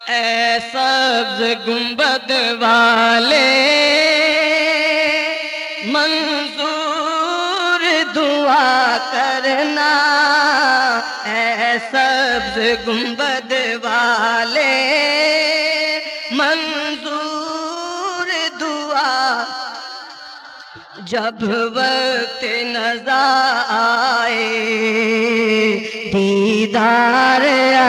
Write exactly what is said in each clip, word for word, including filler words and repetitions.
اے سبز گنبد والے منظور دعا کرنا، اے سبز گنبد والے منظور دعا، جب وقت نظر آئے دیدار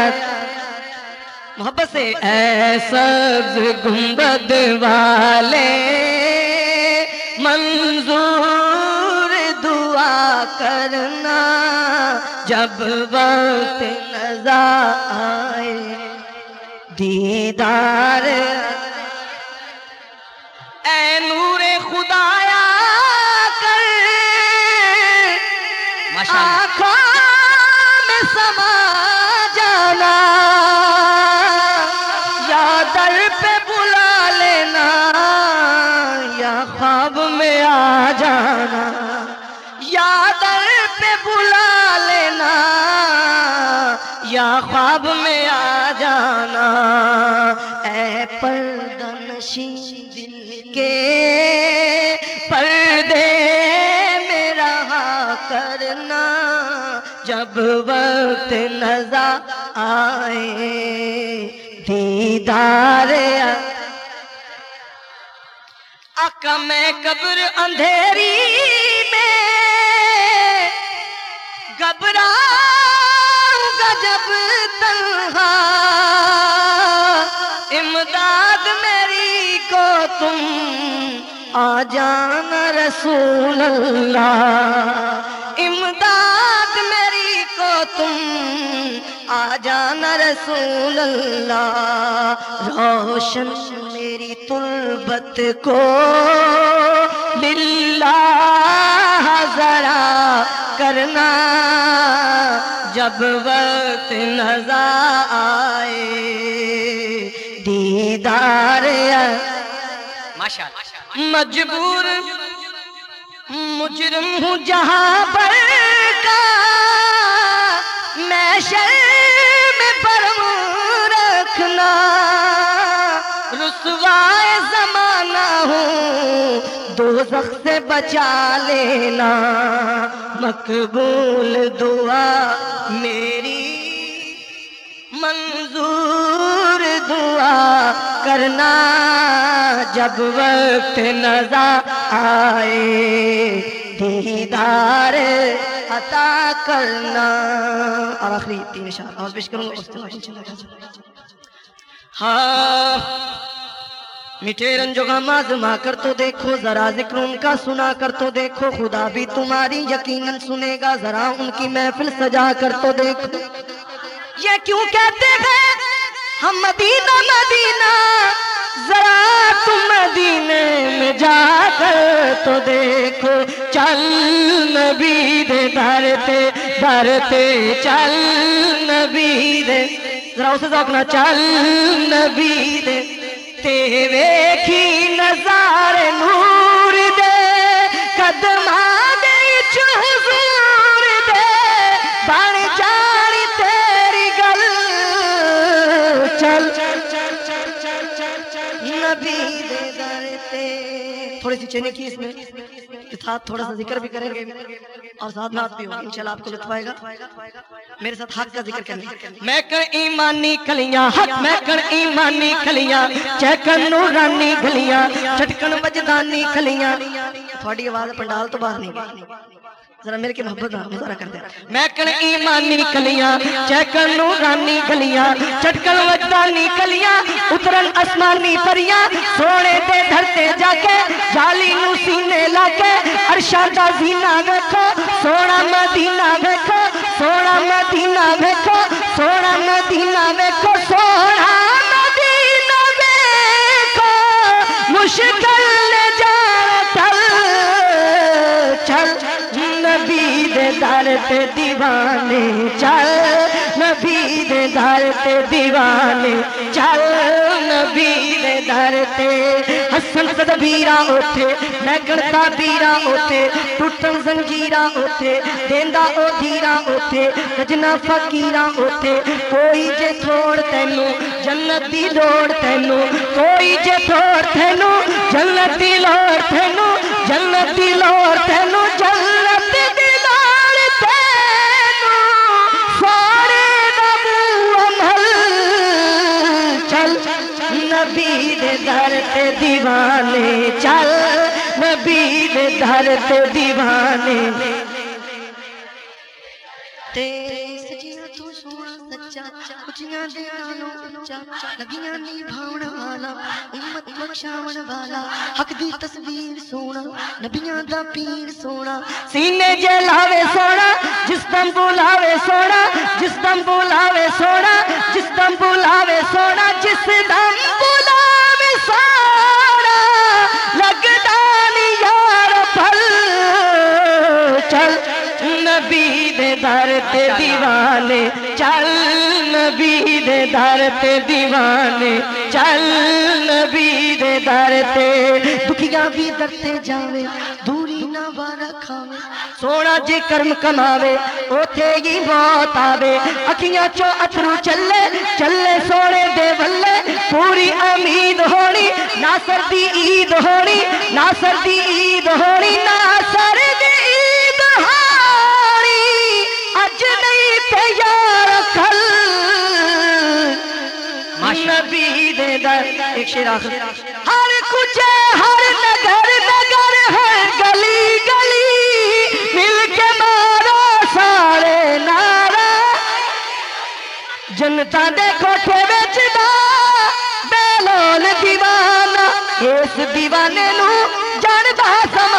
محبت سے، اے سبز گنبد والے منظور دعا کرنا، جب وقت نظر آئے دیدار، اے نور خدایا کر آنکھوں میں سما جانا، یا در پہ بلا لینا یا خواب میں آ جانا، یا در پہ بلا لینا یا خواب میں آ جانا، اے پردہ نشین دل کے پردے میں رہا کرنا، جب وقت نظر آئے دیدار آقا، میں قبر اندھیری میں گھبراؤں گا جب تنہا، امداد میری کو تم آ جانا رسول اللہ، امداد میری کو تم آ جانا رسول اللہ، روشن میری تربت کو للہ ذرا کرنا، جب وقت نظر آئے دیدار ماشاءاللہ، مجبور مجرم ہوں جہاں پر کا، میں شرم برم رکھنا، رسوائے زمانہ ہوں دوزخ سے بچا لینا، مقبول دعا میری منظور دعا کرنا، جب وقت نظر آئے دیدار عطا کرنا۔ اور آخری تین اشعار آواز پیش کروں گا۔ ہاں میٹھے رنج و غم آزما کر تو دیکھو، ذرا ذکر ان کا سنا کر تو دیکھو، خدا بھی تمہاری یقیناً سنے گا، ذرا ان کی محفل سجا کر تو دیکھو۔ یہ کیوں کہتے ہیں ہم مدینہ مدینہ، ذرا تم مدینے میں جا کر تو دیکھو، چل نبی دے دھرتے دھرتے چل نبی دے، ذرا اسے ذوقنا، چل نبی دے تے ویکھی نظارے نور دے، قدماں دے وچ حضور دے، بن جانی تیری گل، چل نبی دے در تے۔ تھوڑی سی چینی کی اس میں ساتھ تھوڑا سا ذکر بھی کریں گے اور ساتھ نعت بھی ہوگی، انشاءاللہ آپ کو لطف آئے گا۔ میرے ساتھ حق کا ذکر کریں۔ میں کر ایمانی کلیاں حق، میں کر ایمانی کلیاں، چہکن نورانی گلیاں، چٹکن وجدانی کلیاں۔ تھوڑی آواز پنڈال تو باہر نہیں گئی، ذرا میرے کی محبت کا مظاہرہ کرتے ہیں۔ میں کر ایمانی کلیاں، چہکن نورانی گلیاں، چٹکن وجدانی کلیاں، اترن اسمانی پریاں، سونے دے دھرتے جا کے جالی نو سینے لا کے، عرشاں دا زینہ ویکھو، سونا مدینہ ویکھو، سونا مدینہ ویکھو، سونا مدینہ ویکھو، سونا مدینہ ویکھو، مشکل نجات چل نبی دے در تے دیوانے، چل نبی دے در تے دیوانے، چل نبی دے در تے हसन तदबीरा उठे महकन ताबीरा उठे टूटन जंजीरा उठे देंदा ओ धीरा उठे सजना फकीरा उठे कोई जे थोड़ तैनू जन्नत दी लोड़ तैनू कोई जे थोड़ तैनू जन्नत दी लोड़ तैनू जन्नत दी लोड़ तैनू जन्नत दी लोड़ तैनू सारे नबू अमल चल नबी दे दर ते दीवाने चल नबी दे दर ते दीवाने तेरे सजिया तू सोना सच्चा कुचियां दे नालों उच्चा लगियां निभाउण वाला उम्मत बख्शाउण वाला हक दी तस्वीर सोना नबियां दा पीर सोना सीने जे लावे सोना जिस दम बुलावे सोना जिस दम बुलावे सोना जिस दम बुलावे सोना जिस दम बुलावे सोना लगदा नी यार पल चल नबी दे दर ते दीवाने चल नबी दे दर ते दीवाने चल नबी दे दर ते दुखियां भी दर ते जावे दूरी ना वारा खावे सोना जे कर्म कमावे ओथे ही मौत आवे अखियां चो अथरू चले चले सोने दे वल्ले पूरी उम्मीद होनी नासर दी ईद होनी नासर दी ईद होनी नासर दी ईद होनी अज नहीं ते यार कल नबी दे दर एक शेर आखिर हर कुछ हर नगर नगर है गली गली मिल के मारो सारे नारा जनता दे कोठे विच दा बेलोल दीवाना इस दीवाने नू जानदा समा